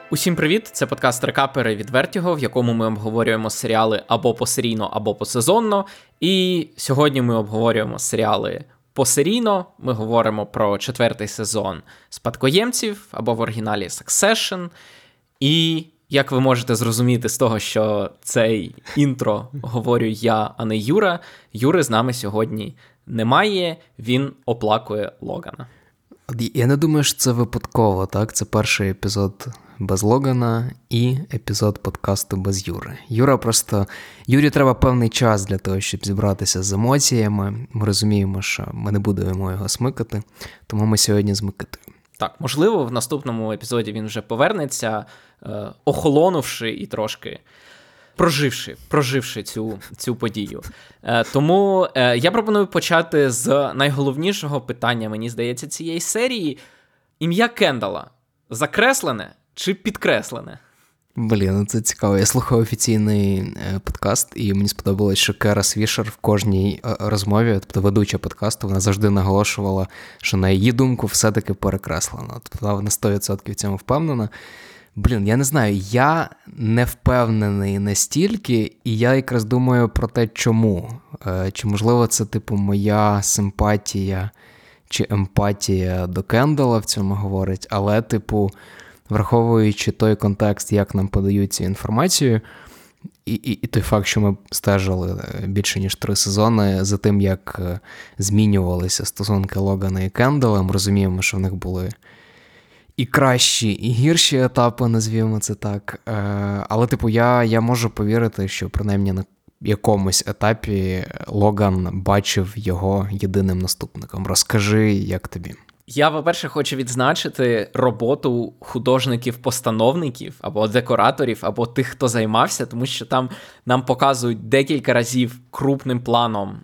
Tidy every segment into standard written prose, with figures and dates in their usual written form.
Усім привіт! Це подкаст «Рекапери» від Vertigo, в якому ми обговорюємо серіали або посерійно, або посезонно. І сьогодні ми обговорюємо серіали посерійно. Ми говоримо про 4-й сезон «Спадкоємців» або в оригіналі «Succession». І, як ви можете зрозуміти з того, що цей інтро говорю я, а не Юра, Юри з нами сьогодні немає, він оплакує Логана. Я не думаю, що це випадково, так? Це перший епізод без Логана і епізод подкасту без Юри. Юрі треба певний час для того, щоб зібратися з емоціями. Ми розуміємо, що ми не будемо його смикати, тому ми сьогодні з Микитою. Так, можливо, в наступному епізоді він вже повернеться, охолонувши і трошки проживши цю подію. Тому я пропоную почати з найголовнішого питання, мені здається, цієї серії. Ім'я Кендала закреслене чи підкреслене? Це цікаво. Я слухав офіційний подкаст, і мені сподобалось, що Кера Свішер в кожній розмові, тобто ведуча подкасту, вона завжди наголошувала, що на її думку все-таки перекреслено. Тобто вона 100% в цьому впевнена. Я не знаю, я не впевнений настільки, і я якраз думаю про те, чому. Чи, можливо, це, моя симпатія чи емпатія до Кендала в цьому говорить, але, враховуючи той контекст, як нам подають цю інформацію, і той факт, що ми стежили більше, ніж 3 сезони за тим, як змінювалися стосунки Логана і Кендала, ми розуміємо, що в них були і кращі, і гірші етапи, назвімо це так. Але, я можу повірити, що принаймні на якомусь етапі Логан бачив його єдиним наступником. Розкажи, як тобі? Я, по-перше, хочу відзначити роботу художників-постановників, або декораторів, або тих, хто займався, тому що там нам показують декілька разів крупним планом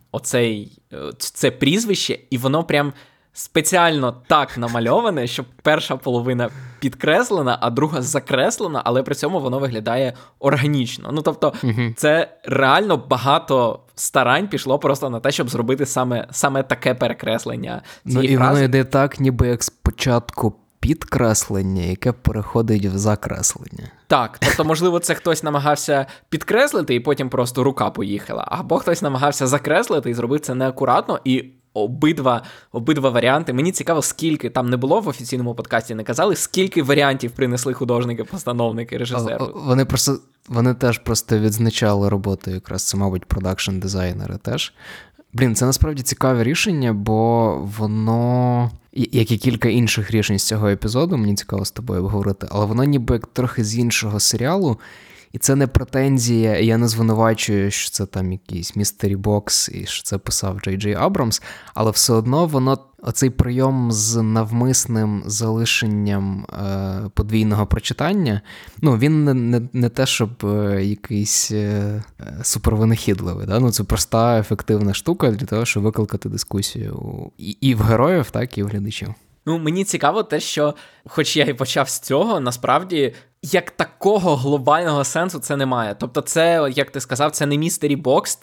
це прізвище, і воно прям спеціально так намальоване, що перша половина підкреслена, а друга закреслена, але при цьому воно виглядає органічно. Це реально багато старань пішло просто на те, щоб зробити саме таке перекреслення цієї і фрази. Воно йде так, ніби як спочатку підкреслення, яке переходить в закреслення. Так, можливо, це хтось намагався підкреслити, і потім просто рука поїхала, або хтось намагався закреслити і зробив це неакуратно, і обидва варіанти. Мені цікаво, скільки, там не було в офіційному подкасті, не казали, скільки варіантів принесли художники, постановники, режисери. Вони теж просто відзначали роботу якраз, це, мабуть, продакшн-дизайнери теж. Це насправді цікаве рішення, бо воно, як і кілька інших рішень з цього епізоду, мені цікаво з тобою обговорити, але воно ніби як трохи з іншого серіалу. І це не претензія, я не звинувачую, що це там якийсь Mystery Box і що це писав Джей Джей Абрамс, але все одно воно, оцей прийом з навмисним залишенням подвійного прочитання, він не те, щоб якийсь супервинахідливий, да? Це проста, ефективна штука для того, щоб викликати дискусію і в героїв, так, і в глядачів. Мені цікаво те, що, хоч я і почав з цього, насправді, як такого глобального сенсу це немає. Тобто це, як ти сказав, це не Mystery Box,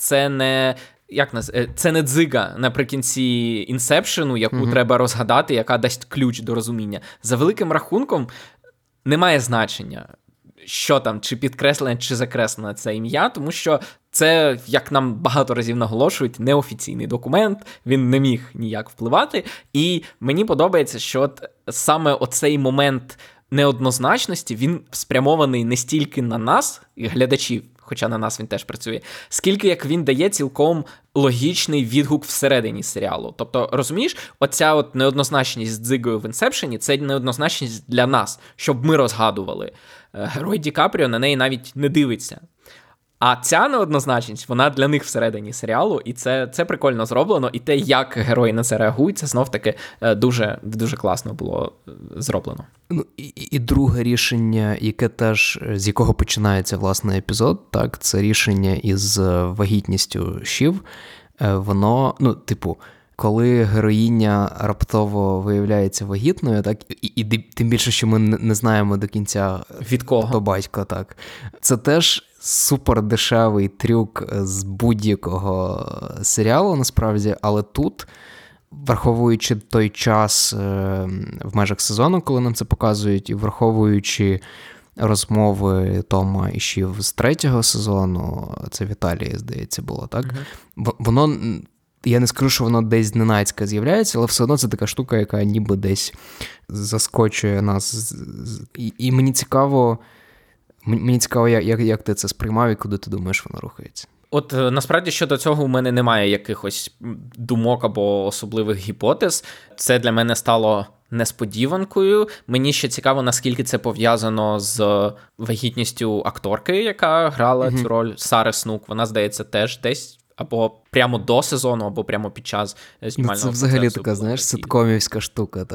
це не дзига наприкінці інсепшену, яку треба розгадати, яка дасть ключ до розуміння. За великим рахунком немає значення, що там, чи підкреслене, чи закреслене це ім'я, тому що це, як нам багато разів наголошують, неофіційний документ, він не міг ніяк впливати, і мені подобається, що саме оцей момент неоднозначності, він спрямований не стільки на нас, глядачів, хоча на нас він теж працює, скільки як він дає цілком логічний відгук всередині серіалу. Тобто, розумієш, оця неоднозначність з дзигою в інсепшені, це неоднозначність для нас, щоб ми розгадували. Герой Ді Капріо на неї навіть не дивиться. А ця неоднозначність, вона для них всередині серіалу, і це прикольно зроблено, і те, як герої на це реагують, це знов-таки дуже, дуже класно було зроблено. І друге рішення, яке теж, з якого починається, власне, епізод, так, це рішення із вагітністю Шів. Воно, коли героїня раптово виявляється вагітною, так, і тим більше, що ми не знаємо до кінця, від кого, хто батько, так, це теж супер дешевий трюк з будь-якого серіалу, насправді, але тут, враховуючи той час в межах сезону, коли нам це показують, і враховуючи розмови Тома і Шів з 3-го сезону, це в Італії, здається, було, так? Воно, я не скажу, що воно десь зненацька з'являється, але все одно це така штука, яка ніби десь заскочує нас. І мені цікаво, як ти це сприймав і куди ти думаєш, воно рухається. От насправді щодо цього у мене немає якихось думок або особливих гіпотез. Це для мене стало несподіванкою. Мені ще цікаво, наскільки це пов'язано з вагітністю акторки, яка грала цю роль, Сари Снук. Вона, здається, теж десь або прямо до сезону, або прямо під час знімального процесу. Це взагалі така, знаєш, ситкомівська штука.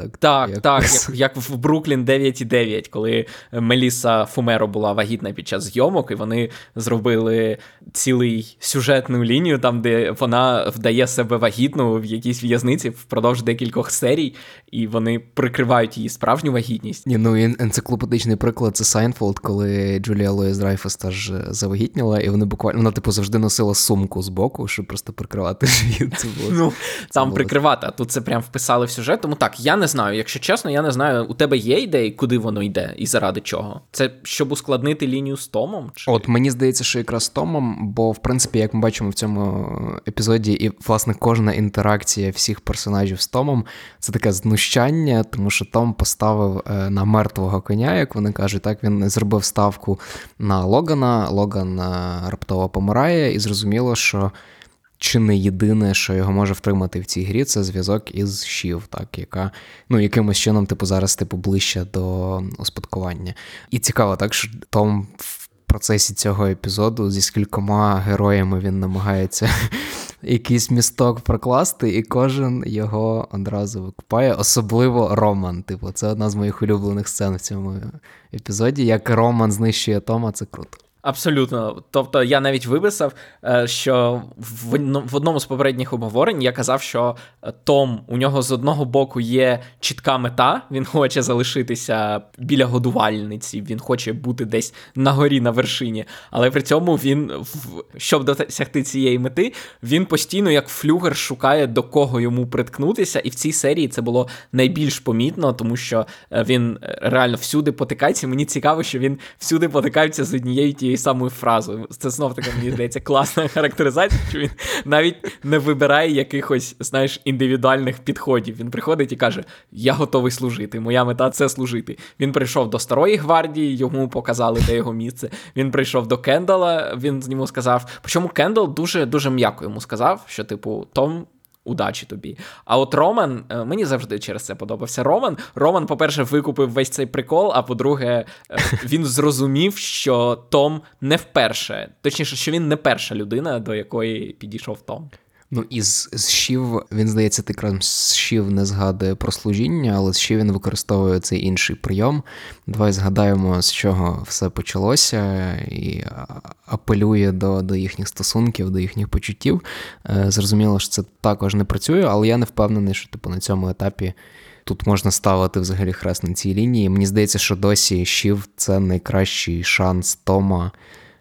Як в Бруклін 9,9, коли Мелісса Фумеро була вагітна під час зйомок, і вони зробили цілий сюжетну лінію, там, де вона вдає себе вагітну в якійсь в'язниці впродовж декількох серій, і вони прикривають її справжню вагітність. Енциклопедичний приклад – це Сайнфелд, коли Джулія Лоїс Драйфус теж завагітніла, і вони буквально, вона завжди носила сумку з боку, щоб просто прикривати живіт. Там прикривати, а тут це прям вписали в сюжет. Тому так, я не знаю, якщо чесно, я не знаю, у тебе є ідеї, куди воно йде і заради чого? Це щоб ускладнити лінію з Томом? Чи? От мені здається, що якраз з Томом, бо, в принципі, як ми бачимо в цьому епізоді, і, власне, кожна інтеракція всіх персонажів з Томом, це таке знущання, тому що Том поставив на мертвого коня, як вони кажуть, так, він зробив ставку на Логана, Логан раптово помирає, і зрозуміло, що чи не єдине, що його може втримати в цій грі, це зв'язок із Шів, так, яка, якимось чином, зараз, ближче до успадкування. І цікаво, так, що Том в процесі цього епізоду зі скількома героями він намагається якийсь місток прокласти, і кожен його одразу викупає, особливо Роман. Це одна з моїх улюблених сцен в цьому епізоді. Як Роман знищує Тома, це круто. Абсолютно. Тобто я навіть виписав, що в одному з попередніх обговорень я казав, що Том, у нього з одного боку є чітка мета, він хоче залишитися біля годувальниці, він хоче бути десь на горі, на вершині, але при цьому він, щоб досягти цієї мети, він постійно як флюгер шукає, до кого йому приткнутися, і в цій серії це було найбільш помітно, тому що він реально всюди потикається. Мені цікаво, що він всюди потикається з однією тією самою фразою. Це знов-таки, мені здається, класна характеризація, що він навіть не вибирає якихось, знаєш, індивідуальних підходів. Він приходить і каже, я готовий служити, моя мета – це служити. Він прийшов до Старої гвардії, йому показали, де його місце. Він прийшов до Кендала, він йому сказав, причому Кендал дуже м'яко йому сказав, що, Том, удачі тобі. А от Роман, мені завжди через це подобався Роман, по-перше, викупив весь цей прикол, а по-друге, він зрозумів, що Том не вперше, точніше, що він не перша людина, до якої підійшов Том. І з Шів, він, здається, з Шів не згадує про служіння, але з Шів він використовує цей інший прийом. Давай згадаємо, з чого все почалося, і апелює до їхніх стосунків, до їхніх почуттів. Зрозуміло, що це також не працює, але я не впевнений, що на цьому етапі тут можна ставити взагалі хрест на цій лінії. Мені здається, що досі Шів – це найкращий шанс Тома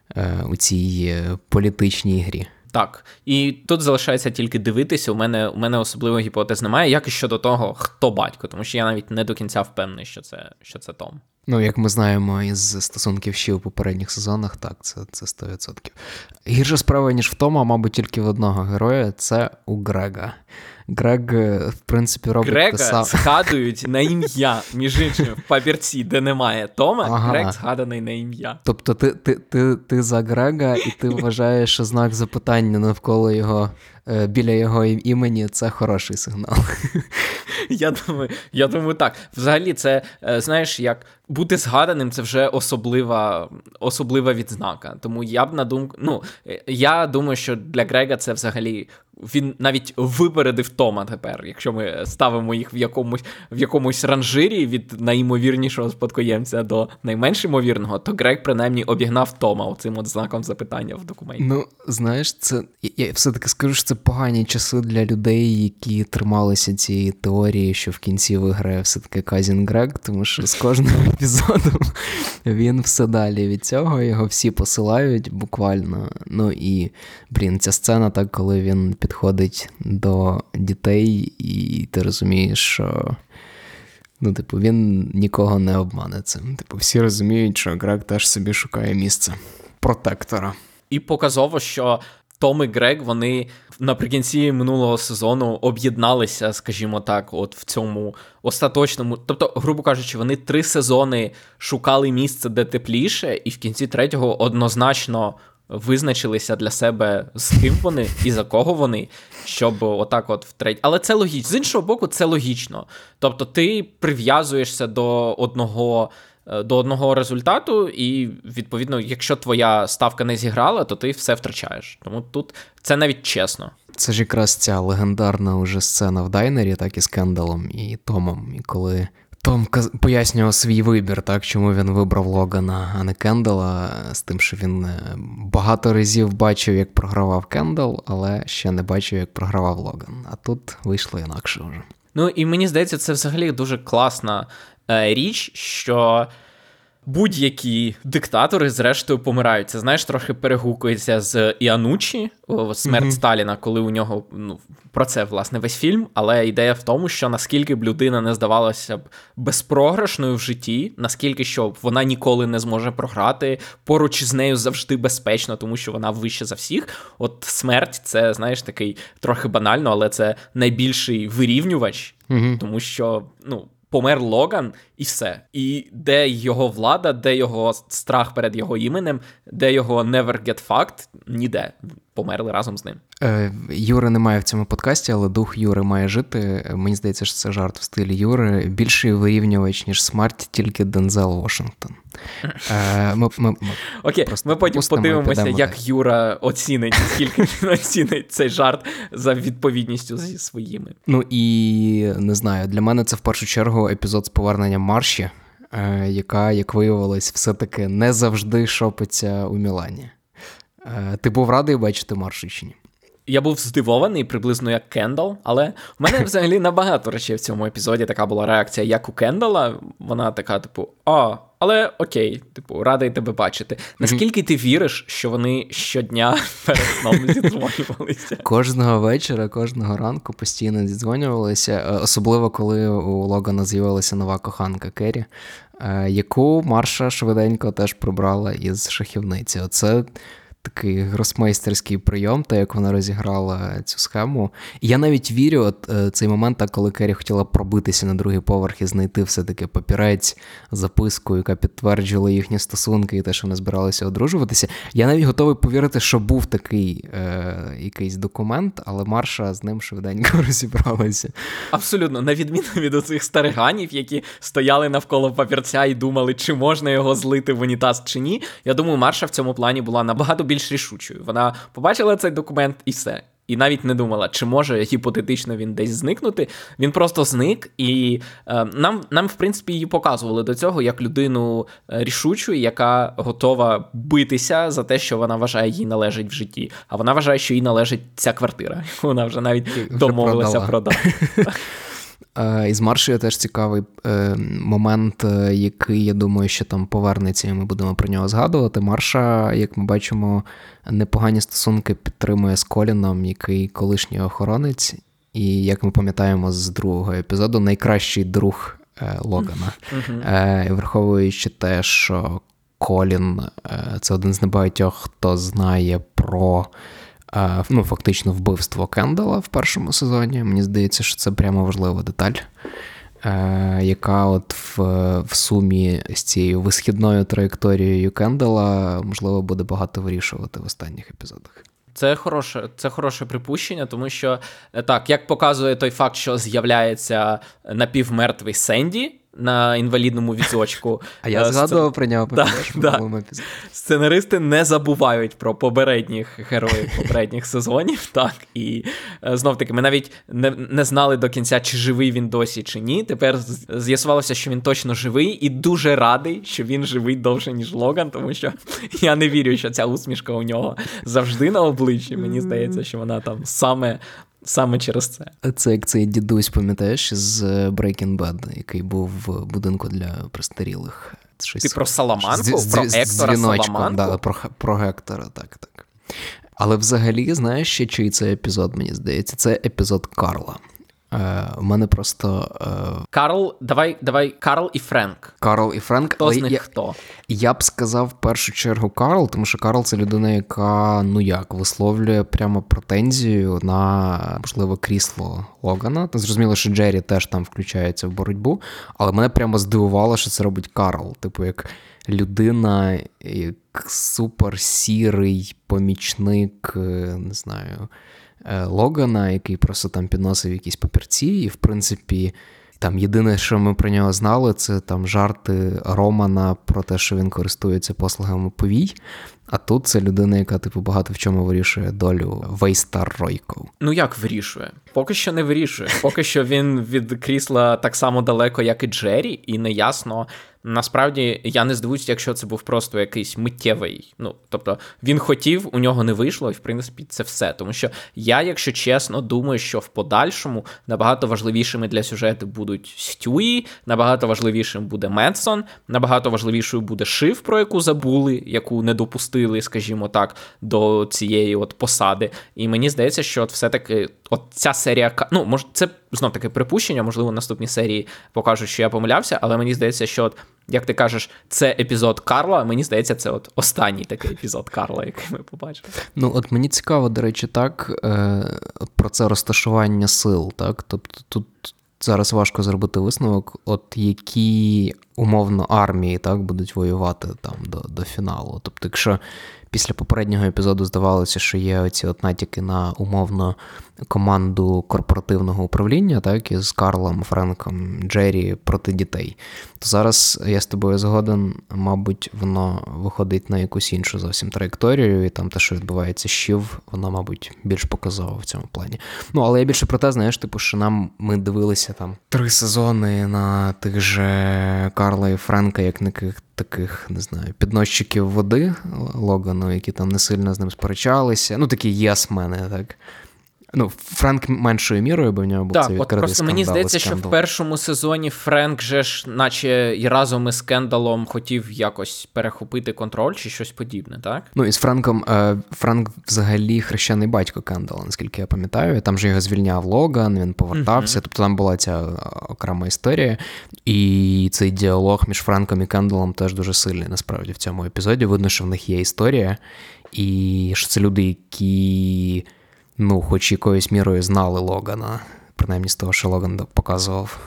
у цій політичній грі. Так, і тут залишається тільки дивитися, у мене особливої гіпотез немає, як і щодо того, хто батько, тому що я навіть не до кінця впевнений, що це Том. Як ми знаємо із стосунків ще у попередніх сезонах, так, це 100%. Гірша справа, ніж в Тома, мабуть, тільки в одного героя, це у Грега. Грег, в принципі, робить те саме. Грега згадують на ім'я, між іншим, в папірці, де немає Тома, Грег згаданий на ім'я. Тобто ти за Грега, і ти вважаєш, що знак запитання навколо його, біля його імені – це хороший сигнал. Я думаю, так. Взагалі, це, знаєш, як бути згаданим – це вже особлива відзнака. Тому я думаю, що для Грега це взагалі, він навіть випередив Тома тепер, якщо ми ставимо їх в якомусь ранжирі від найімовірнішого спадкоємця до найменш ймовірного, то Грег принаймні обігнав Тома оцим знаком запитання в документі. Знаєш, я все-таки скажу, що це погані часи для людей, які трималися цієї теорії, що в кінці виграє все-таки Казін Грег, тому що з кожним епізодом він все далі від цього, його всі посилають буквально. І, ця сцена, так, коли він підходить до дітей, і ти розумієш, що Ну, типу, він нікого не обмане цим. Типу, всі розуміють, що Грег теж собі шукає місце протектора. І показово, що Том і Грег, вони наприкінці минулого сезону об'єдналися, скажімо так, от в цьому остаточному... Тобто, грубо кажучи, вони 3 сезони шукали місце, де тепліше, і в кінці 3-го однозначно визначилися для себе, з ким вони і за кого вони, щоб отак от втретє. Але це логічно. З іншого боку, це логічно. Тобто ти прив'язуєшся до одного результату, і, відповідно, якщо твоя ставка не зіграла, то ти все втрачаєш. Тому тут це навіть чесно. Це ж якраз ця легендарна уже сцена в дайнері, так і з Кендалом і Томом, і коли Том пояснював свій вибір, так, чому він вибрав Логана, а не Кендала, з тим, що він багато разів бачив, як програвав Кендал, але ще не бачив, як програвав Логан. А тут вийшло інакше вже. Ну, і мені здається, це взагалі дуже класна річ, що будь-які диктатори, зрештою, помирають. Це, знаєш, трохи перегукується з Іанучі, смерть Сталіна, коли у нього, про це, власне, весь фільм, але ідея в тому, що наскільки б людина не здавалася б безпрограшною в житті, наскільки, що вона ніколи не зможе програти, поруч з нею завжди безпечно, тому що вона вище за всіх. От смерть, це, знаєш, такий трохи банально, але це найбільший вирівнювач, тому що, помер Логан і все. І де його влада, де його страх перед його іменем, де його never get fucked, ніде. Померли разом з ним. Юри немає в цьому подкасті, але дух Юри має жити. Мені здається, що це жарт в стилі Юри. Більший вирівнювач, ніж смерть, тільки Дензел Вашингтон. Окей, ми потім подивимося, як Юра оцінить, скільки він оцінить цей жарт за відповідністю зі своїми. Ну і, не знаю, для мене це в першу чергу епізод з поверненням Марші, яка, як виявилось, все-таки не завжди шопиться у Мілані. Ти був радий бачити Маршу чи ні? Я був здивований, приблизно як Кендал, але в мене взагалі набагато речей в цьому епізоді така була реакція, як у Кендала. Вона така, але окей, радий тебе бачити. Наскільки ти віриш, що вони щодня перед сном зідзвонювалися? Кожного вечора, кожного ранку постійно зідзвонювалися, особливо коли у Логана з'явилася нова коханка Керрі, яку Марша швиденько теж прибрала із шахівниці. Оце такий гросмейстерський прийом, та як вона розіграла цю схему. І я навіть вірю, цей момент, коли Керрі хотіла пробитися на другий поверх і знайти все-таки папірець, записку, яка підтверджувала їхні стосунки і те, що вони збиралися одружуватися. Я навіть готовий повірити, що був такий якийсь документ, але Марша з ним швиденько розібралася. Абсолютно. На відміну від оцих стариганів, які стояли навколо папірця і думали, чи можна його злити в унітаз чи ні. Я думаю, Марша в цьому плані була набагато більш рішучою. Вона побачила цей документ і все. І навіть не думала, чи може гіпотетично він десь зникнути. Він просто зник, і нам, в принципі, її показували до цього як людину рішучу, яка готова битися за те, що вона вважає, їй належить в житті. А вона вважає, що їй належить ця квартира. Вона вже навіть домовилася продати. І з Маршею теж цікавий момент, який, я думаю, що там повернеться, і ми будемо про нього згадувати. Марша, як ми бачимо, непогані стосунки підтримує з Коліном, який колишній охоронець, і, як ми пам'ятаємо з другого епізоду, найкращий друг Логана. Враховуючи те, що Колін – це один з небагатьох, хто знає про фактично вбивство Кендала в першому сезоні. Мені здається, що це прямо важлива деталь, яка от в сумі з цією висхідною траєкторією Кендала, можливо, буде багато вирішувати в останніх епізодах. Це хороше припущення, тому що, так, як показує той факт, що з'являється напівмертвий Сенді на інвалідному візочку. А я згадував про нього, пам'ятаєш, в минулому епізоді. Сценаристи не забувають про попередніх героїв попередніх сезонів, так, і знов-таки ми навіть не знали до кінця, чи живий він досі, чи ні. Тепер з'ясувалося, що він точно живий, і дуже радий, що він живий довше, ніж Логан, тому що я не вірю, що ця усмішка у нього завжди на обличчі. Мені здається, що вона там саме через це. Це як цей дідусь, пам'ятаєш, з Breaking Bad, який був в будинку для престарілих. Ти про Саламанку? Про Ектора Саламанку? Да, про Гектора, так. Але взагалі, знаєш ще, чий це епізод, мені здається? Це епізод Карла. У мене просто... Карл, давай, Карл і Френк. Карл і Френк. Хто з них хто? Я б сказав в першу чергу Карл, тому що Карл – це людина, яка, висловлює прямо претензію на, можливо, крісло Логана. Зрозуміло, що Джері теж там включається в боротьбу, але мене прямо здивувало, що це робить Карл. Типу, як людина, як суперсірий помічник, не знаю, Логана, який просто там підносив якісь папірці, і, в принципі, там єдине, що ми про нього знали, це там жарти Романа про те, що він користується послугами повій, а тут це людина, яка, багато в чому вирішує долю Вейстар Ройко. Як вирішує? Поки що не вирішує. Поки що він від крісла так само далеко, як і Джері, і неясно. Насправді, я не здивуюся, якщо це був просто якийсь миттєвий. Тобто, він хотів, у нього не вийшло, і, в принципі, це все. Тому що я, якщо чесно, думаю, що в подальшому набагато важливішими для сюжету будуть Стюї, набагато важливішим буде Медсон, набагато важливішою буде Шив, про яку забули, яку не допустили, скажімо так, до цієї посади. І мені здається, що все-таки ця серія... може, це знов-таки припущення, можливо, наступні серії покажуть, що я помилявся, але мені здається, що, як ти кажеш, це епізод Карла, мені здається, це останній такий епізод Карла, який ми побачили. Мені цікаво, до речі, так, про це розташування сил, так? Тобто тут зараз важко зробити висновок, які умовно армії, так, будуть воювати там до фіналу. Тобто, якщо після попереднього епізоду здавалося, що є оці натяки на умовно команду корпоративного управління, так, із Карлом, Френком, Джері проти дітей, то зараз я з тобою згоден, мабуть, воно виходить на якусь іншу зовсім траєкторію, і там те, що відбувається щів, воно, мабуть, більш показово в цьому плані. Але я більше про те, знаєш, що ми дивилися там 3 сезони на тих же Карла і Френка, як на таких, не знаю, підносчиків води Логану, які там не сильно з ним сперечалися. Такі єсмени, так. Френк меншою мірою, бо в нього був цей відкритий скандал. Просто мені здається, що в першому сезоні Френк же ж, наче і разом із Кендалом хотів якось перехопити контроль чи щось подібне, так? І з Френком, Френк взагалі хрещений батько Кендала, наскільки я пам'ятаю. Там же його звільняв Логан, він повертався, тобто там була ця окрема історія. І цей діалог між Френком і Кендалом теж дуже сильний, насправді, в цьому епізоді. Видно, що в них є історія, і що це люди, які... хоч якоюсь мірою знали Логана, принаймні з того, що Логан показував.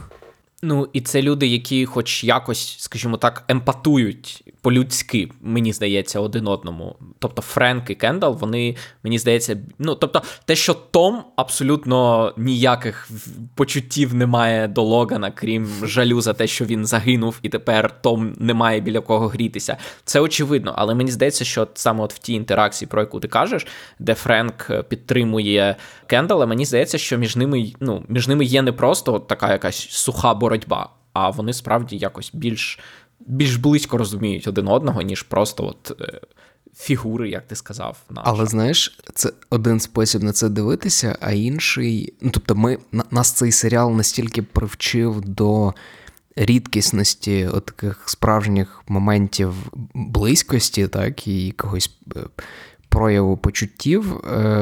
І це люди, які хоч якось, скажімо так, емпатують по-людськи, мені здається, один одному. Тобто Френк і Кендал, вони, мені здається, тобто те, що Том абсолютно ніяких почуттів не має до Логана, крім жалю за те, що він загинув, і тепер Том не має біля кого грітися. Це очевидно, але мені здається, що саме в тій інтеракції, про яку ти кажеш, де Френк підтримує Кендала, мені здається, що між ними є не просто така якась суха боротьба, а вони справді якось більш близько розуміють один одного, ніж просто фігури, як ти сказав. Але, знаєш, це один спосіб на це дивитися, а інший... тобто нас цей серіал настільки привчив до рідкісності таких справжніх моментів близькості, так, і якогось прояву почуттів,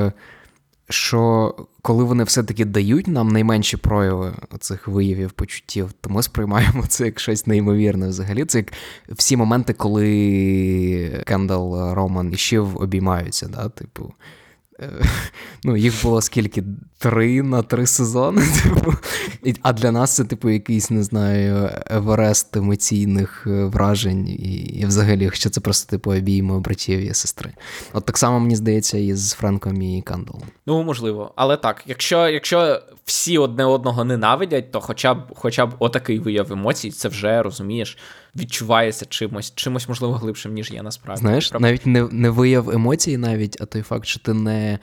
що коли вони все-таки дають нам найменші прояви цих виявів почуттів, то ми сприймаємо це як щось неймовірне взагалі. Це як всі моменти, коли Кендал, Роман і Шив обіймаються, да, типу. Їх було скільки? 3 на 3 сезони, типу. А для нас це, типу, якийсь, не знаю, еверест емоційних вражень і взагалі, що це просто, типу, обійми братів і сестри. Так само, мені здається, і з Френком і Кендалом. Можливо. Але так, якщо всі одне одного ненавидять, то хоча б отакий вияв емоцій, це вже, розумієш, відчувається чимось, можливо, глибшим, ніж є насправді. Знаєш, навіть не вияв емоцій навіть, а той факт, що ти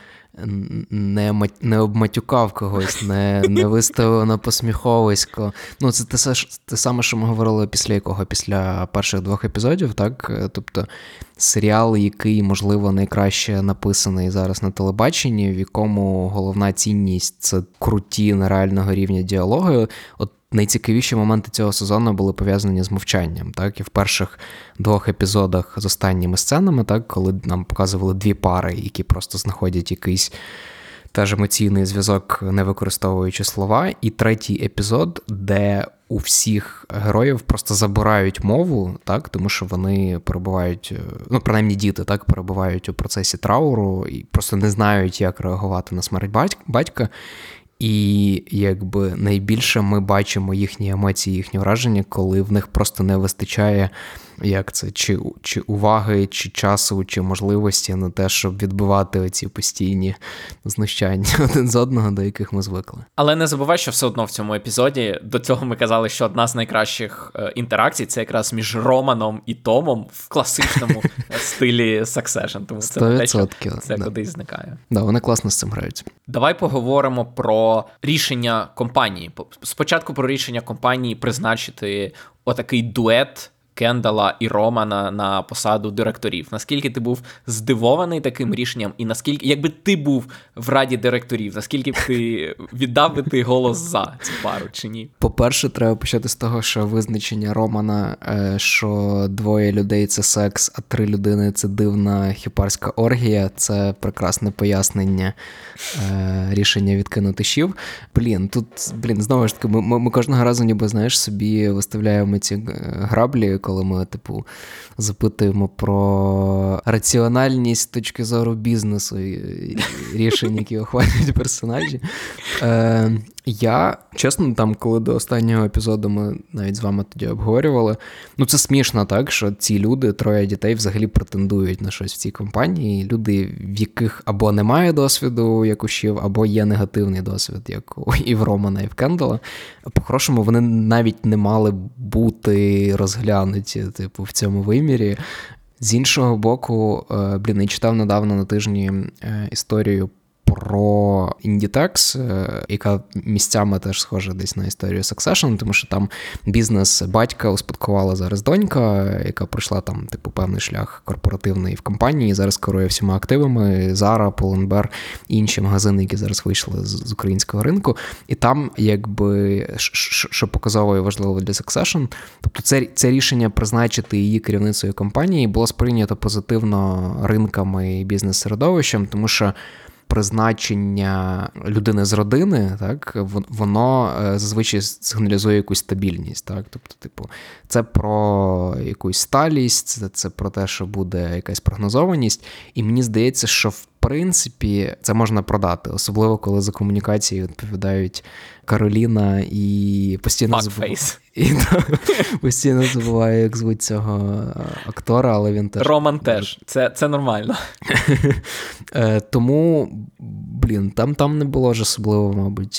не обматюкав когось, не виставив на посміховисько. Це те саме, що ми говорили після перших 2 епізодів, так? Тобто серіал, який, можливо, найкраще написаний зараз на телебаченні, в якому головна цінність – це круті, нереального рівня діалоги. Найцікавіші моменти цього сезону були пов'язані з мовчанням, так? І в перших 2 епізодах з останніми сценами, так, коли нам показували 2 пари, які просто знаходять якийсь теж емоційний зв'язок, не використовуючи слова. І третій епізод, де у всіх героїв просто забирають мову, так, тому що вони перебувають, ну, принаймні діти, так, перебувають у процесі трауру і просто не знають, як реагувати на смерть батька. І якби найбільше ми бачимо їхні емоції, їхні враження, коли в них просто не вистачає, як це, чи уваги, чи часу, чи можливості на те, щоб відбивати оці постійні знущання один з одного, до яких ми звикли. Але не забувай, що все одно в цьому епізоді, до цього ми казали, що одна з найкращих інтеракцій – це якраз між Романом і Томом в класичному стилі Succession. Тому це не те, що це кудись зникає. Да, вони класно з цим грають. Давай поговоримо про рішення компанії. Спочатку про рішення компанії призначити отакий дует Кендала і Романа на посаду директорів. Наскільки ти був здивований таким рішенням, і наскільки, якби ти був в раді директорів, наскільки б ти віддав би ти голос за цю пару, чи ні? По-перше, треба почати з того, що визначення Романа, що 2 людей – це секс, а 3 людини – це дивна хіпарська оргія, це прекрасне пояснення рішення відкинути щів. Знову ж таки, ми кожного разу ніби, знаєш, собі виставляємо ці граблі, коли ми, типу, запитуємо про раціональність з точки зору бізнесу і рішень, які ухвалюють персонажі. Я, чесно, там, коли до останнього епізоду ми навіть з вами тоді обговорювали, ну це смішно, так, що ці люди, 3 дітей, взагалі претендують на щось в цій компанії. Люди, в яких або немає досвіду, як у щів, або є негативний досвід, як і в Романа, і в Кендала. По-хорошому, вони навіть не мали бути розглянуті, типу, в цьому вимірі. З іншого боку, я читав недавно на тижні історію про Inditex, яка місцями теж схожа десь на історію Succession, тому що там бізнес батька успадкувала зараз донька, яка пройшла там, типу, певний шлях корпоративний в компанії, зараз керує всіма активами, Zara, Pull&Bear і інші магазини, які зараз вийшли з українського ринку. І там, якби, що показово і важливо для Succession, тобто це рішення призначити її керівницею компанії було сприйнято позитивно ринками і бізнес-середовищем, тому що призначення людини з родини, так, воно зазвичай сигналізує якусь стабільність, так, тобто, типу, це про якусь сталість, це про те, що буде якась прогнозованість, і мені здається, що в принципі це можна продати, особливо коли за комунікації відповідають Кароліна і постійно забуваю, як звуть цього актора, але він теж... Роман теж. Це нормально. Тому, там не було ж особливо, мабуть,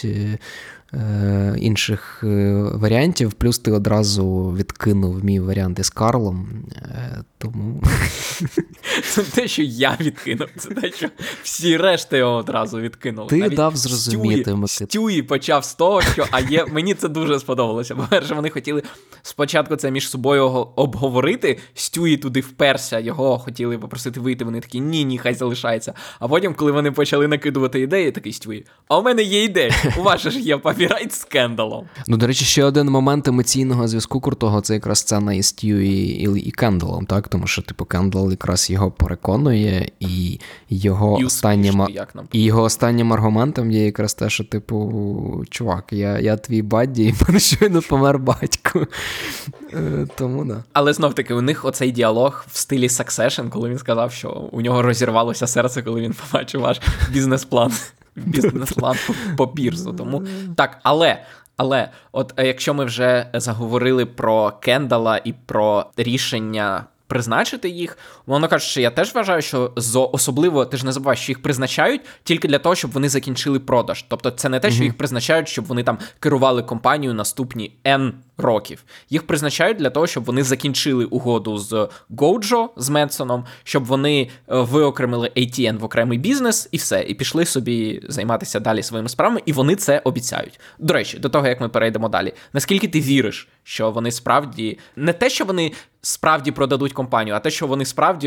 інших варіантів, плюс ти одразу відкинув мій варіант із Карлом, тому... Це те, що я відкинув, це те, що всі решти його одразу відкинули. Ти навіть дав зрозуміти, Стюї почав з того, що мені це дуже сподобалося. По-перше, вони хотіли спочатку це між собою обговорити, Стюї туди вперся, його хотіли попросити вийти, вони такі, ні, хай залишається. А потім, коли вони почали накидувати ідеї, такий Стюї, а у мене є ідея, у вас же ж є папірайт з Кендалом. Ну, до речі, ще один момент емоційного зв'язку крутого, це якраз сцена із Стюї і Кендалом, так? Тому що, типу, Кендал якраз його переконує, і його останнім аргументом є якраз те, що, типу, чувак, я твій бадді, і мене щойно помер батько. Тому, да. Але знов-таки, у них оцей діалог в стилі Succession, коли він сказав, що у нього розірвалося серце, коли він побачив ваш бізнес-план по Пірсу. Тому так, але от якщо ми вже заговорили про Кендала і про рішення призначити їх, воно каже, що я теж вважаю, що особливо, ти ж не забувай, що їх призначають тільки для того, щоб вони закінчили продаж. Тобто це не те, що їх призначають, щоб вони там керували компанією наступні N років. Їх призначають для того, щоб вони закінчили угоду з Гоуджо, з Медсоном, щоб вони виокремили ATN в окремий бізнес і все, і пішли собі займатися далі своїми справами, і вони це обіцяють. До речі, до того, як ми перейдемо далі, наскільки ти віриш, що вони справді, не те, що вони справді продадуть компанію, а те, що вони справді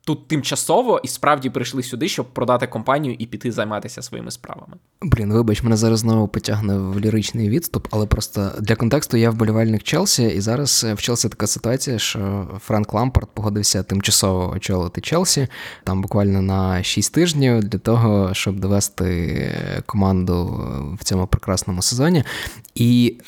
тут тимчасово і справді прийшли сюди, щоб продати компанію і піти займатися своїми справами. Вибач, мене зараз знову потягне в ліричний відступ, але просто для контексту я вболівальник Челсі, і зараз в Челсі така ситуація, що Френк Лампард погодився тимчасово очолити Челсі, там буквально на 6 тижнів для того, щоб довести команду в цьому прекрасному сезоні. І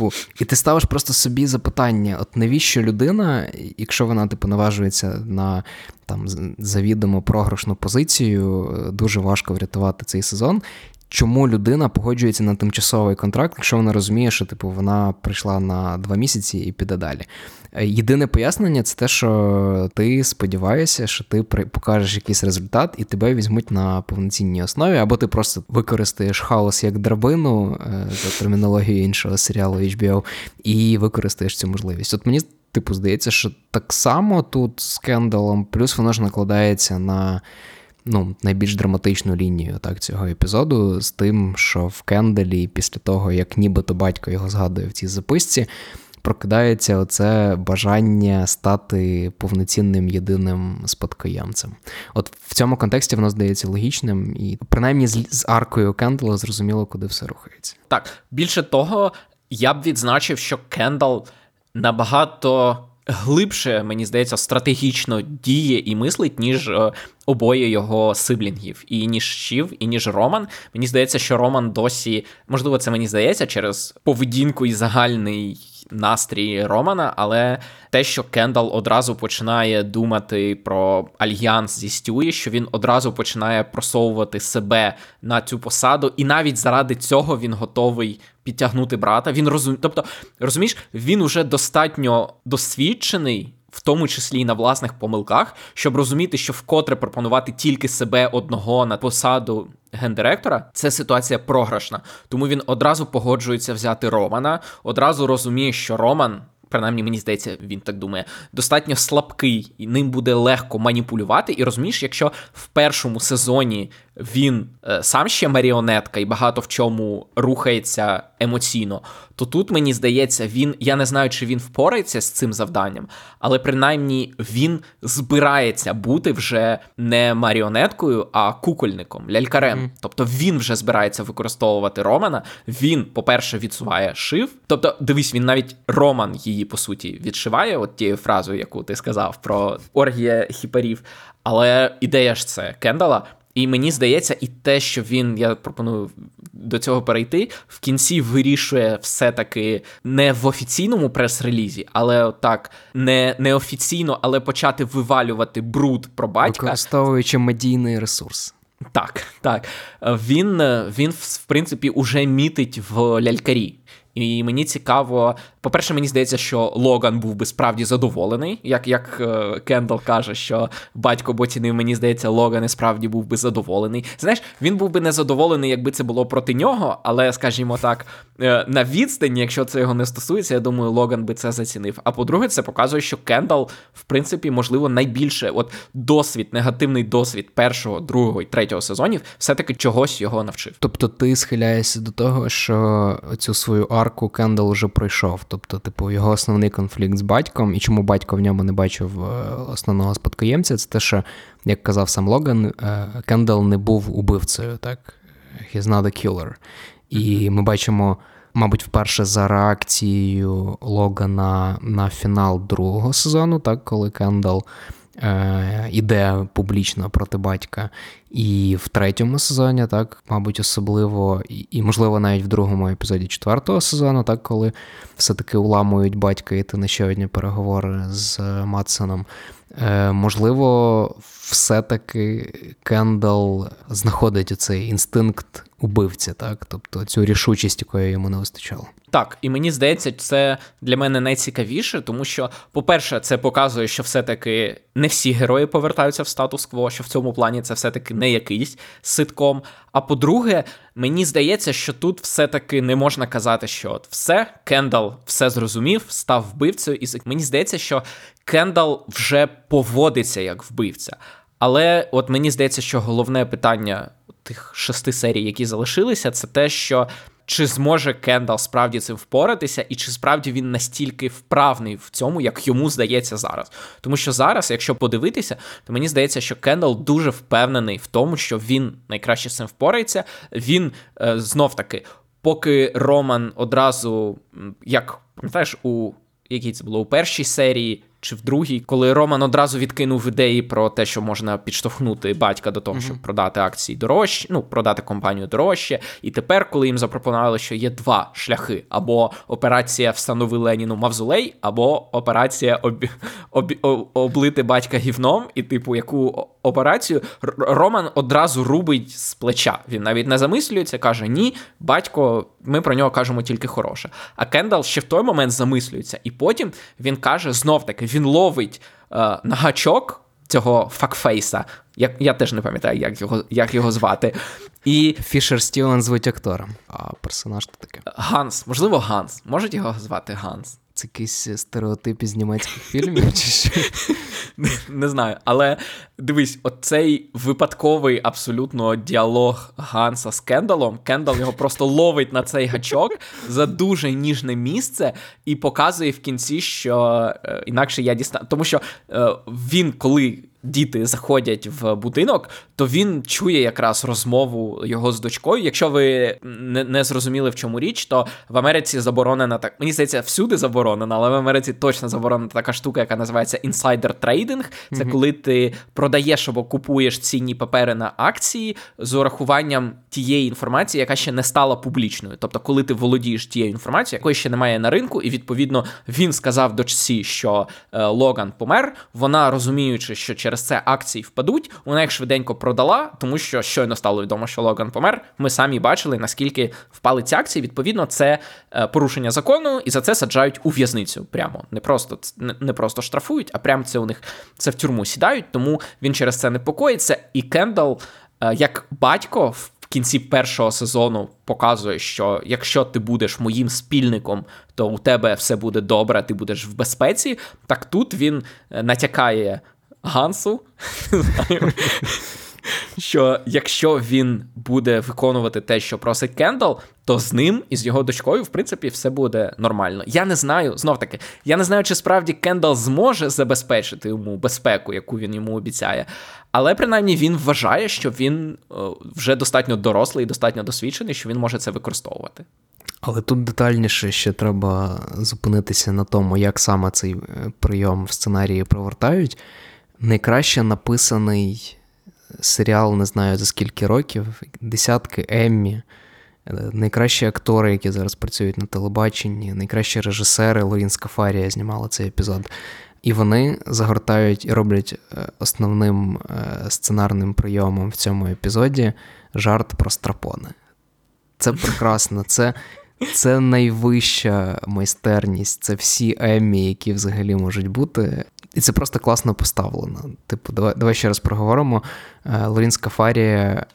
ти ставиш просто собі запитання, от навіщо людина, якщо вона наважується на там завідомо програшну позицію, дуже важко врятувати цей сезон. Чому людина погоджується на тимчасовий контракт, якщо вона розуміє, що вона прийшла на 2 місяці і піде далі? Єдине пояснення – це те, що ти сподіваєшся, що ти покажеш якийсь результат і тебе візьмуть на повноцінній основі, або ти просто використаєш хаос як драбину, за термінологією іншого серіалу HBO, і використаєш цю можливість. От мені здається, що так само тут з Кендалом, плюс воно ж накладається на найбільш драматичну лінію цього епізоду з тим, що в Кендалі після того, як нібито батько його згадує в цій записці, прокидається оце бажання стати повноцінним єдиним спадкоємцем. От в цьому контексті воно здається логічним, і принаймні з аркою Кендала зрозуміло, куди все рухається. Так, більше того, я б відзначив, що Кендал набагато глибше, мені здається, стратегічно діє і мислить, ніж обоє його сиблінгів. І ніж Шів, і ніж Роман. Мені здається, що Роман досі, можливо, це мені здається через поведінку і загальний настрій Романа, але те, що Кендал одразу починає думати про альянс зі Стюї, що він одразу починає просовувати себе на цю посаду, і навіть заради цього він готовий підтягнути брата. Він розумієш, він уже достатньо досвідчений, в тому числі і на власних помилках, щоб розуміти, що вкотре пропонувати тільки себе одного на посаду гендиректора – це ситуація програшна. Тому він одразу погоджується взяти Романа, одразу розуміє, що Роман, принаймні, мені здається, він так думає, достатньо слабкий, і ним буде легко маніпулювати. І розумієш, якщо в першому сезоні він сам ще маріонетка і багато в чому рухається емоційно, то тут, мені здається, я не знаю, чи він впорається з цим завданням, але принаймні він збирається бути вже не маріонеткою, а кукольником, лялькарем. Тобто він вже збирається використовувати Романа, він, по-перше, відсуває Шив, тобто, дивись, він навіть Роман її, по суті, відшиває, от тією фразою, яку ти сказав про оргія хіпарів, але ідея ж це Кендала. І мені здається, і те, що він, я пропоную до цього перейти, в кінці вирішує все-таки не в офіційному прес-релізі, але так, не неофіційно, але почати вивалювати бруд про батька. Використовуючи медійний ресурс. Так. Він, в принципі, уже мітить в лялькарі. І мені цікаво, по-перше, мені здається, що Логан був би справді задоволений, як Кендал каже, що батько ботінив, мені здається, Логан і справді був би задоволений. Знаєш, він був би незадоволений, якби це було проти нього, але, скажімо так, на відстані, якщо це його не стосується, я думаю, Логан би це зацінив. А по-друге, це показує, що Кендал, в принципі, можливо, найбільше, негативний досвід першого, другого і третього сезонів, все-таки чогось його навчив. Тобто ти схиляєшся до того, що цю свою арку Кендал вже пройшов. Тобто, його основний конфлікт з батьком, і чому батько в ньому не бачив основного спадкоємця, це те, що, як казав сам Логан, Кендал не був убивцею, так? He's not a killer. І ми бачимо, мабуть, вперше за реакцією Логана на фінал другого сезону, так, коли Кендал іде публічно проти батька. І в третьому сезоні, так, мабуть, особливо, і можливо навіть в другому епізоді четвертого сезону, так, коли все-таки уламують батька йти на ще одні переговори з Матсоном. Можливо, все-таки Кендал знаходить оцей інстинкт убивці, так, тобто цю рішучість, якої йому не вистачало. Так, і мені здається, це для мене найцікавіше, тому що, по-перше, це показує, що все-таки не всі герої повертаються в статус-кво, що в цьому плані це все-таки не якийсь ситком. А по-друге, мені здається, що тут все-таки не можна казати, що от все, Кендал все зрозумів, став вбивцею, і мені здається, що Кендал вже поводиться як вбивця. Але от мені здається, що головне питання тих 6 серій, які залишилися, це те, що чи зможе Кендал справді цим впоратися, і чи справді він настільки вправний в цьому, як йому здається зараз. Тому що зараз, якщо подивитися, то мені здається, що Кендал дуже впевнений в тому, що він найкраще з цим впорається. Він, знов-таки, поки Роман одразу, як, пам'ятаєш, якій це було, у першій серії, чи в другій, коли Роман одразу відкинув ідеї про те, що можна підштовхнути батька до того, щоб продати акції дорожче, продати компанію дорожче. І тепер, коли їм запропонували, що є два шляхи, або операція «Встанови Леніну мавзолей», або операція облити батька гівном, і типу, яку операцію, Роман одразу рубить з плеча. Він навіть не замислюється, каже, ні, батько, ми про нього кажемо тільки хороше. А Кендал ще в той момент замислюється. І потім він каже, знов-таки, він ловить на гачок цього факфейса. Я теж не пам'ятаю, як його звати. І Фішер Стівен звуть актором, а персонаж то таке. Ганс, можливо, Ганс. Можуть його звати Ганс? Це якийсь стереотип із німецьких фільмів чи що? Не знаю, але дивись, оцей випадковий абсолютно діалог Ганса з Кендалом, Кендал його просто ловить на цей гачок за дуже ніжне місце і показує в кінці, що інакше я дістану. Тому що він, коли діти заходять в будинок, то він чує якраз розмову його з дочкою. Якщо ви не зрозуміли, в чому річ, то в Америці заборонена, так, мені здається, всюди заборонена, але в Америці точно заборонена така штука, яка називається інсайдер трейдинг. Це коли ти продаєш або купуєш цінні папери на акції з урахуванням тієї інформації, яка ще не стала публічною. Тобто, коли ти володієш тією інформацією, якої ще немає на ринку, і, відповідно, він сказав дочці, що Логан помер, вона, розуміючи, що через це акції впадуть, вона їх швиденько продала, тому що щойно стало відомо, що Логан помер. Ми самі бачили, наскільки впали ці акції. Відповідно, це порушення закону, і за це саджають у в'язницю прямо. Не просто штрафують, а прямо це в тюрму сідають, тому він через це непокоїться. І Кендал, як батько, в кінці першого сезону показує, що якщо ти будеш моїм спільником, то у тебе все буде добре, ти будеш в безпеці. Так тут він натякає Гансу, що якщо він буде виконувати те, що просить Кендал, то з ним і з його дочкою, в принципі, все буде нормально. Я не знаю, знов-таки, чи справді Кендал зможе забезпечити йому безпеку, яку він йому обіцяє, але, принаймні, він вважає, що він вже достатньо дорослий і достатньо досвідчений, що він може це використовувати. Але тут детальніше ще треба зупинитися на тому, як саме цей прийом в сценарії провертають. Найкраще написаний серіал, не знаю за скільки років, десятки Еммі, найкращі актори, які зараз працюють на телебаченні, найкращі режисери, Лорін Скафарія знімала цей епізод. І вони загортають і роблять основним сценарним прийомом в цьому епізоді жарт про страпони. Це прекрасно, це найвища майстерність, це всі Еммі, які взагалі можуть бути. І це просто класно поставлено. Типу, давай ще раз проговоримо. Лорін Скафарія,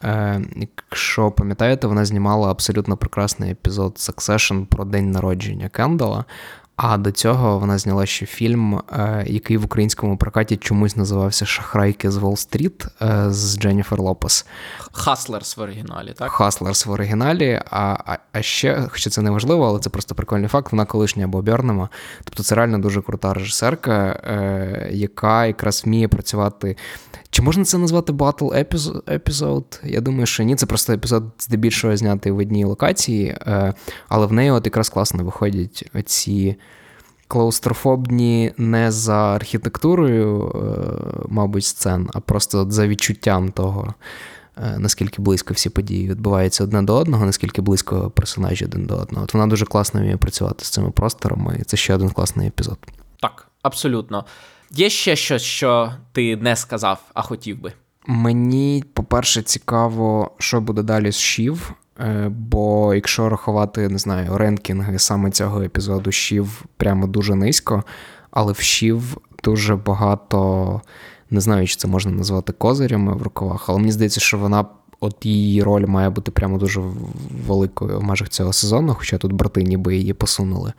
якщо пам'ятаєте, вона знімала абсолютно прекрасний епізод Succession про день народження Кендала. А до цього вона зняла ще фільм, який в українському прокаті чомусь називався «Шахрайки з Уолл-стріт» з Дженніфер Лопес. «Хаслерс» в оригіналі, так? «Хаслерс» в оригіналі, а ще, хоча це не важливо, але це просто прикольний факт, вона колишня Бобі Ернема. Тобто це реально дуже крута режисерка, яка якраз вміє працювати. Чи можна це назвати battle episode? Я думаю, що ні, це просто епізод здебільшого знятий в одній локації, але в неї от якраз класно виходять оці клаустрофобні не за архітектурою, мабуть, сцен, а просто за відчуттям того, наскільки близько всі події відбуваються одне до одного, наскільки близько персонажі один до одного. От вона дуже класно вміє працювати з цими просторами, і це ще один класний епізод. Так, абсолютно. Є ще щось, що ти не сказав, а хотів би? Мені, по-перше, цікаво, що буде далі з Шів, бо якщо рахувати, не знаю, ренкінги саме цього епізоду, Шів прямо дуже низько, але в Шів дуже багато, не знаю, чи це можна назвати козирями в рукавах, але мені здається, що вона, от її роль має бути прямо дуже великою в межах цього сезону, хоча тут брати ніби її посунули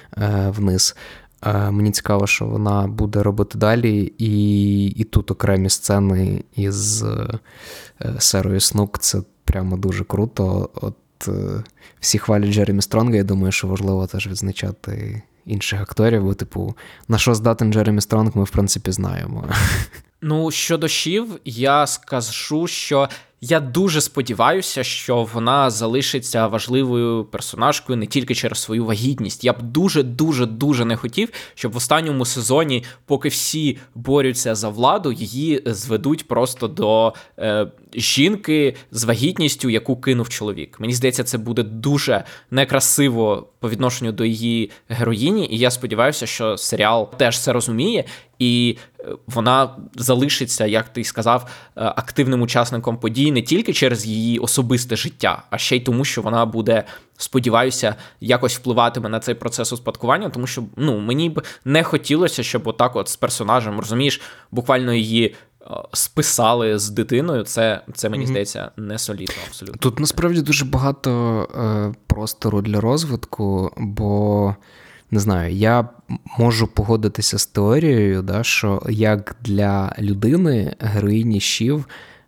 вниз. Мені цікаво, що вона буде робити далі, і тут окремі сцени із Серою Снук, це прямо дуже круто. От всі хвалять Джеремі Стронга, я думаю, що важливо теж відзначати інших акторів, бо, типу, на що здатен Джеремі Стронг, ми, в принципі, знаємо. Ну, щодо Шів, я скажу, що я дуже сподіваюся, що вона залишиться важливою персонажкою не тільки через свою вагітність. Я б дуже не хотів, щоб в останньому сезоні, поки всі борються за владу, її зведуть просто до жінки з вагітністю, яку кинув чоловік. Мені здається, це буде дуже некрасиво по відношенню до її героїні, і я сподіваюся, що серіал теж це розуміє, і вона залишиться, як ти сказав, активним учасником подій не тільки через її особисте життя, а ще й тому, що вона буде, сподіваюся, якось впливатиме на цей процес успадкування, тому що, мені б не хотілося, щоб отак от з персонажем, розумієш, буквально її списали з дитиною, це мені здається, не солідно абсолютно. Тут насправді дуже багато простору для розвитку, бо, не знаю, я можу погодитися з теорією, да, що як для людини героїні Шів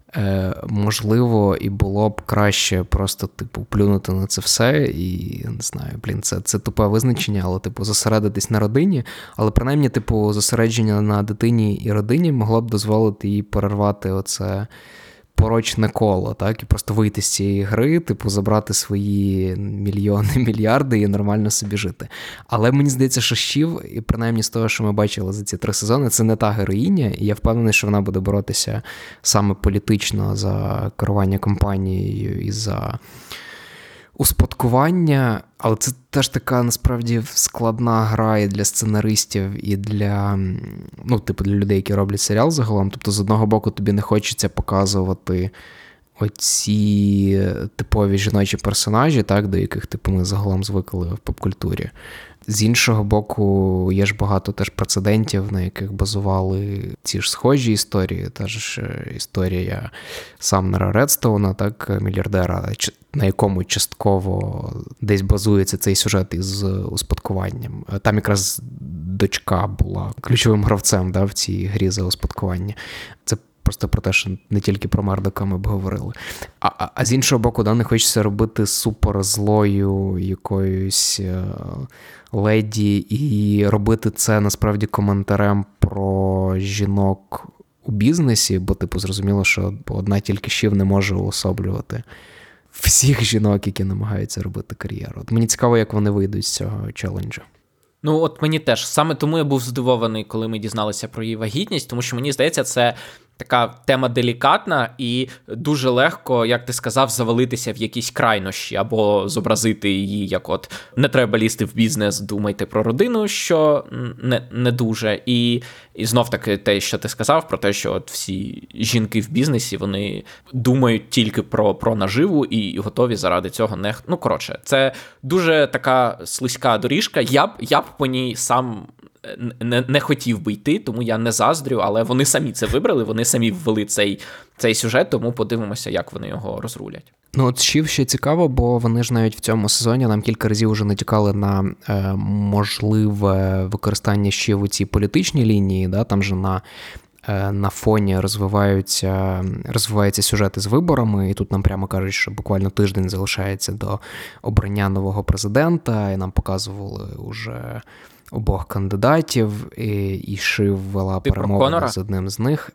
можливо і було б краще просто, типу, плюнути на це все і, не знаю, це тупе визначення, але, типу, зосередитись на родині, але принаймні, типу, зосередження на дитині і родині могло б дозволити їй перервати оце порочне коло, так, і просто вийти з цієї гри, типу, забрати свої мільйони, мільярди і нормально собі жити. Але мені здається, що Шів, і принаймні з того, що ми бачили за ці 3 сезони, це не та героїня, і я впевнений, що вона буде боротися саме політично за керування компанією і за успадкування, але це теж така, насправді, складна гра і для сценаристів, і для, для людей, які роблять серіал загалом. Тобто, з одного боку, тобі не хочеться показувати оці типові жіночі персонажі, так, до яких, типу, ми загалом звикли в попкультурі. З іншого боку, є ж багато теж прецедентів, на яких базували ці ж схожі історії. Та ж історія Самнера Редстоуна, так, мільярдера, на якому частково десь базується цей сюжет із успадкуванням. Там якраз дочка була ключовим гравцем, да, в цій грі за успадкування. Це просто про те, що не тільки про Мердока ми б говорили. А з іншого боку, да, не хочеться робити суперзлою якоюсь леді і робити це, насправді, коментарем про жінок у бізнесі, бо, типу, зрозуміло, що одна тільки Шів не може уособлювати всіх жінок, які намагаються робити кар'єру. От мені цікаво, як вони вийдуть з цього челенджу. Ну, от мені теж. Саме тому я був здивований, коли ми дізналися про її вагітність, тому що, мені здається, це така тема делікатна і дуже легко, як ти сказав, завалитися в якісь крайнощі або зобразити її, як от не треба лізти в бізнес, думайте про родину, що не дуже. І знов-таки те, що ти сказав, про те, що от всі жінки в бізнесі, вони думають тільки про наживу і готові заради цього не... Ну, коротше, це дуже така слизька доріжка. Я б по ній сам не хотів би йти, тому я не заздрю, але вони самі це вибрали, вони самі ввели цей сюжет, тому подивимося, як вони його розрулять. Ну, от Шів ще цікаво, бо вони ж навіть в цьому сезоні нам кілька разів вже натякали на можливе використання Шів у цій політичній лінії, да, там же на фоні розвиваються сюжети з виборами, і тут нам прямо кажуть, що буквально тиждень залишається до обрання нового президента, і нам показували уже обох кандидатів, і Шив вела перемовини з одним з них.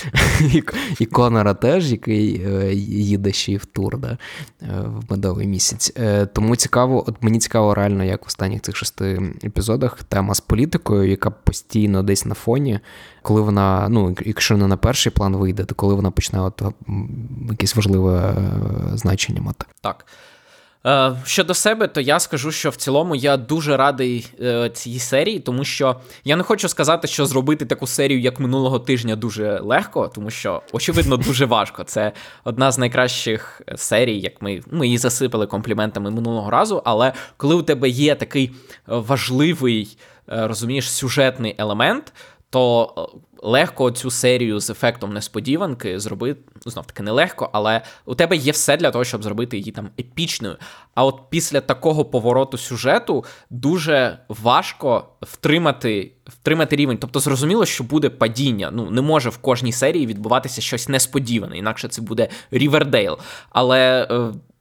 І Конора теж, який їде ще й в тур, да, в медовий місяць. Тому цікаво, от мені цікаво реально, як в останніх цих 6 епізодах тема з політикою, яка постійно десь на фоні, коли вона, якщо не на перший план вийде, то коли вона почне от якесь важливе значення мати. Так. Щодо себе, то я скажу, що в цілому я дуже радий цій серії, тому що я не хочу сказати, що зробити таку серію, як минулого тижня, дуже легко, тому що, очевидно, дуже важко. Це одна з найкращих серій, як ми її засипали компліментами минулого разу, але коли у тебе є такий важливий, розумієш, сюжетний елемент, то легко цю серію з ефектом несподіванки зробити, знов-таки нелегко, але у тебе є все для того, щоб зробити її там епічною. А от після такого повороту сюжету дуже важко втримати рівень. Тобто зрозуміло, що буде падіння. Не може в кожній серії відбуватися щось несподіване, інакше це буде Рівердейл. Але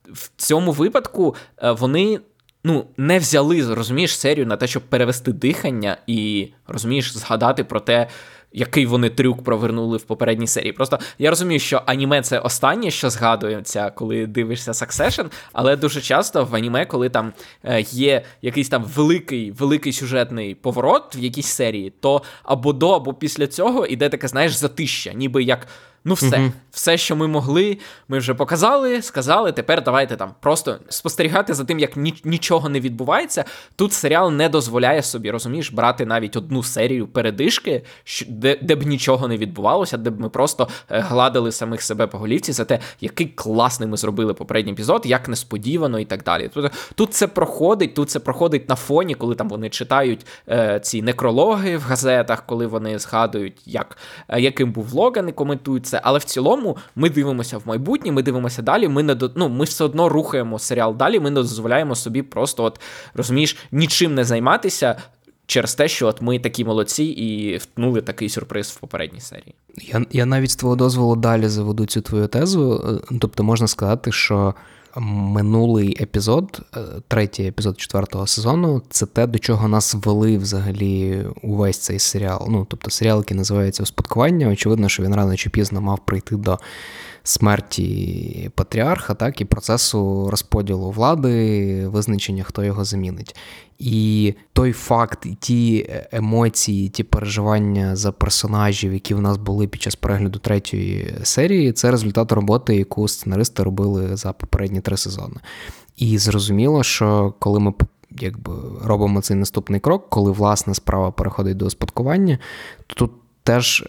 в цьому випадку вони не взяли, розумієш, серію на те, щоб перевести дихання і, розумієш, згадати про те, який вони трюк провернули в попередній серії. Просто я розумію, що аніме – це останнє, що згадується, коли дивишся Succession, але дуже часто в аніме, коли там є якийсь там великий сюжетний поворот в якійсь серії, то або до, або після цього іде таке, знаєш, затища, ніби як все, що ми могли, ми вже показали, сказали, тепер давайте там просто спостерігати за тим, як нічого не відбувається. Тут серіал не дозволяє собі, розумієш, брати навіть одну серію передишки, де б нічого не відбувалося, де б ми просто гладили самих себе по голівці за те, який класний ми зробили попередній епізод, як несподівано і так далі. Тут це проходить на фоні, коли там вони читають ці некрологи в газетах, коли вони згадують, яким був Логан і коментують це. Але в цілому ми дивимося в майбутнє, ми дивимося далі, ми все одно рухаємо серіал далі, ми не дозволяємо собі просто, розумієш, нічим не займатися через те, що ми такі молодці і втнули такий сюрприз в попередній серії. Я навіть з твого дозволу далі заведу цю твою тезу. Тобто можна сказати, що минулий епізод, третій епізод 4-го сезону, це те, до чого нас вели взагалі увесь цей серіал. Тобто серіал, який називається «Успадкування». Очевидно, що він рано чи пізно мав прийти до смерті патріарха, так, і процесу розподілу влади, визначення, хто його замінить. І той факт, і ті емоції, ті переживання за персонажів, які в нас були під час перегляду третьої серії, це результат роботи, яку сценаристи робили за попередні 3 сезони. І зрозуміло, що коли ми робимо цей наступний крок, коли власна справа переходить до успадкування, то тут теж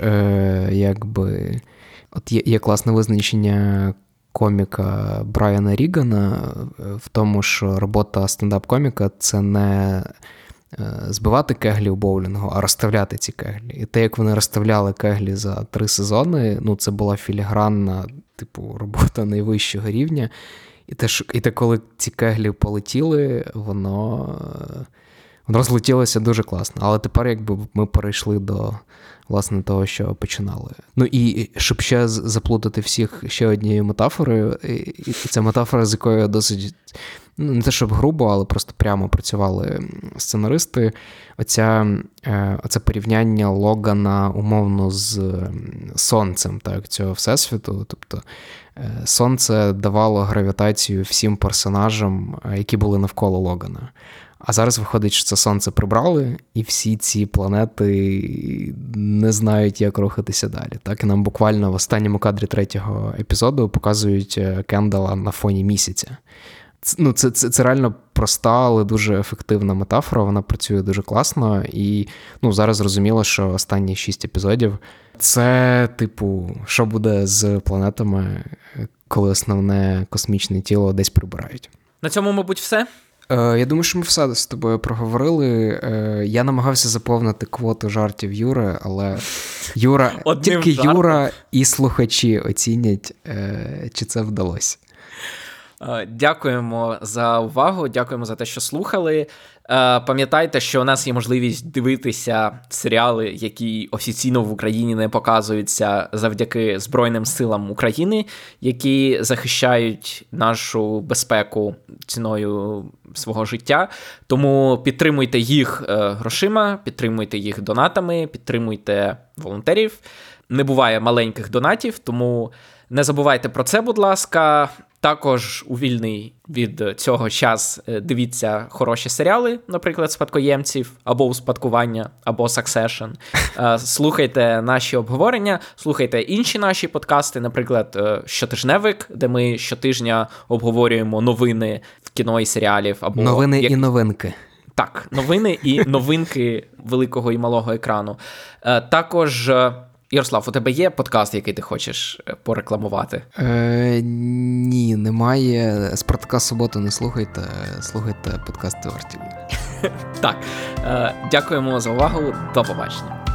от є класне визначення коміка Брайана Рігана в тому, що робота стендап-коміка – це не збивати кеглі у боулінгу, а розставляти ці кеглі. І те, як вони розставляли кеглі за 3 сезони, це була філігранна, робота найвищого рівня. І те, коли ці кеглі полетіли, воно розлетілося дуже класно. Але тепер ми перейшли до, власне, того, що починали. І щоб ще заплутати всіх ще однією метафорою, і ця метафора, з якою досить, не те щоб грубо, але просто прямо працювали сценаристи, оце порівняння Логана умовно з сонцем, так, цього всесвіту. Тобто сонце давало гравітацію всім персонажам, які були навколо Логана. А зараз виходить, що це сонце прибрали, і всі ці планети не знають, як рухатися далі. Так, і нам буквально в останньому кадрі 3-го епізоду показують Кендала на фоні місяця. Це реально проста, але дуже ефективна метафора, вона працює дуже класно, і зараз зрозуміло, що останні 6 епізодів – це, що буде з планетами, коли основне космічне тіло десь прибирають. На цьому, мабуть, все? Я думаю, що ми все з тобою проговорили. Я намагався заповнити квоту жартів Юри, але тільки Юра і слухачі оцінять, чи це вдалося. Дякуємо за увагу, дякуємо за те, що слухали. Пам'ятайте, що у нас є можливість дивитися серіали, які офіційно в Україні не показуються завдяки Збройним силам України, які захищають нашу безпеку ціною свого життя. Тому підтримуйте їх грошима, підтримуйте їх донатами, підтримуйте волонтерів. Не буває маленьких донатів, тому не забувайте про це, будь ласка. Також у вільний від цього час дивіться хороші серіали, наприклад, «Спадкоємців», або «Успадкування», або «Succession». Слухайте наші обговорення, слухайте інші наші подкасти, наприклад, «Щотижневик», де ми щотижня обговорюємо новини в кіно і серіалів. Або новини і новинки. Так, новини і новинки великого і малого екрану. Також... Ярослав, у тебе є подкаст, який ти хочеш порекламувати? Ні, немає. «Спартака суботу» не слухайте, слухайте подкасти Вартівні. Так, дякуємо за увагу, до побачення.